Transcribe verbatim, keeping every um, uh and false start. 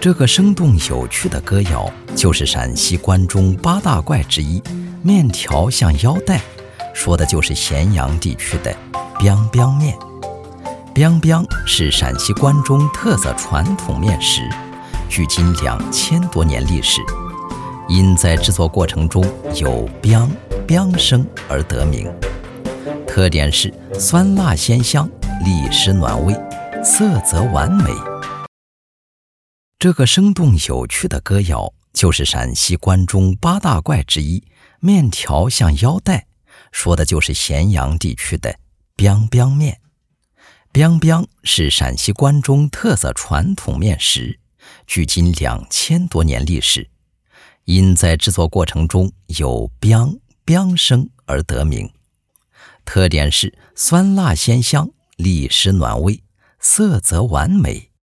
这个生动有趣的歌谣就是陕西关中八大怪之一面条像腰带，说的就是咸阳地区的 biang biang 面。 biang biang 是陕西关中特色传统面食，距今两千多年历史，因在制作过程中有 biang biang 声而得名。特点是酸辣鲜香，利湿暖胃，色泽完美。这个生动有趣的歌谣就是陕西关中八大怪之一面条像腰带，说的就是咸阳地区的 biang biang 面。 biang biang 是陕西关中特色传统面食，距今两千多年历史，因在制作过程中有 biang biang 声而得名。特点是酸辣鲜香，利湿暖胃，色泽完美。